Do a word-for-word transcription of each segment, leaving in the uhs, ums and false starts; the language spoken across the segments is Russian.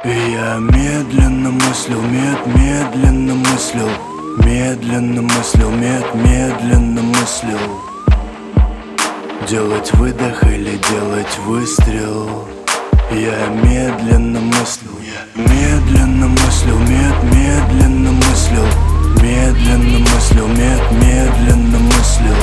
И я медленно мыслил, мед, медленно мыслил, медленно мыслил, мед, медленно мыслил. Делать выдох или делать выстрел? Я медленно мыслил, медленно мыслил, мед, медленно мыслил, медленно мыслил, мед, медленно мыслил.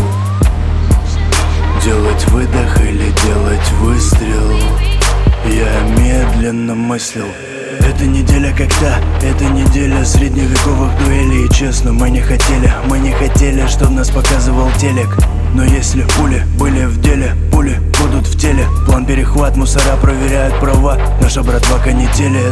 Делать выдох или делать выстрел? Я медленно мыслил. Эта неделя как та, это неделя средневековых дуэлей. И честно, мы не хотели, мы не хотели, чтоб нас показывал телек. Но если пули были в деле, пули будут в теле. План перехват, мусора проверяют права, наша братва канителит.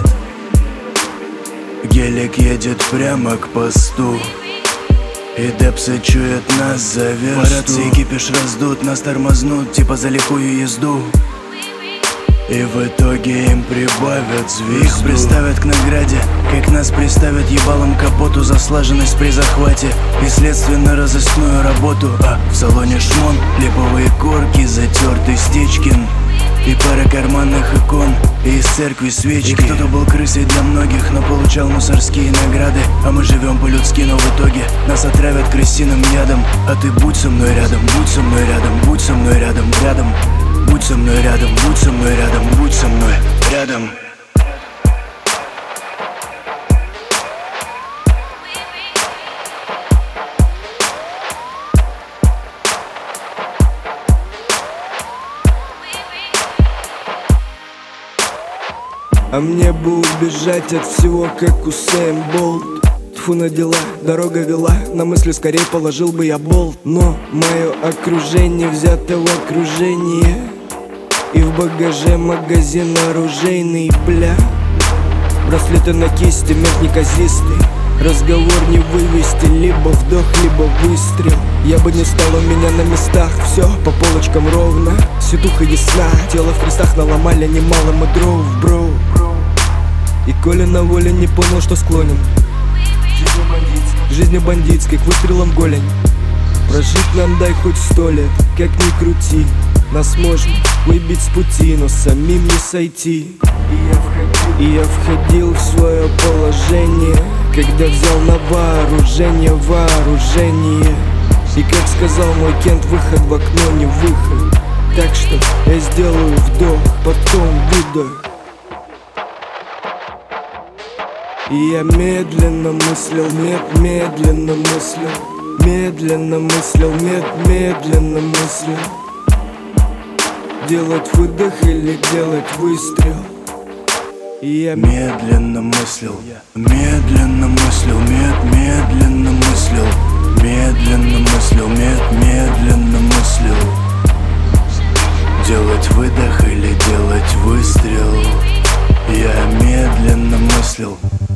Гелик едет прямо к посту, и депсы чуют нас за версту. По рации кипиш раздут, нас тормознут, типа за лихую езду. И в итоге им прибавят звезду. Их приставят к награде, как нас приставят ебалом капоту за слаженность при захвате и следственно-розыскную работу. А в салоне шмон, липовые корки, затертый Стечкин и пара карманных икон, и из церкви свечки. И кто-то был крысой для многих, но получал мусорские награды. А мы живем по-людски, но в итоге нас отравят крысиным ядом. А ты будь со мной рядом, будь со мной рядом, будь со мной рядом, рядом. Будь со мной рядом, будь со мной рядом, будь со мной рядом. А мне бы убежать от всего, как Усейн Болт. Тьфу на дела, дорога вела, на мысли скорее положил бы я болт. Но мое окружение взято в окружение, и в багаже магазин оружейный, бля. Браслеты на кисти, мех неказистый. Разговор не вывести, либо вдох, либо выстрел. Я бы не стал, у меня на местах все по полочкам ровно. Ситуха ясна, тело в крестах наломали немало мы дров, бро. И Коля на воле не понял, что склонен к жизни бандитской, к выстрелам в голень. Прожить нам дай хоть сто лет, как ни крути. Нас можно выбить с пути, но самим не сойти. И я входил, и я входил в свое положение, когда взял на вооружение вооружение. И как сказал мой Кент, выход в окно не выход. Так что я сделаю вдох, потом выдох. И я медленно мыслил, мед, медленно мыслил, медленно мыслил, мед, медленно мыслил. Делать выдох или делать выстрел? И я медленно мыслил, медленно мыслил, мед, медленно мыслил, медленно мыслил, мед, медленно мыслил. Делать выдох или делать выстрел? Я медленно мыслил.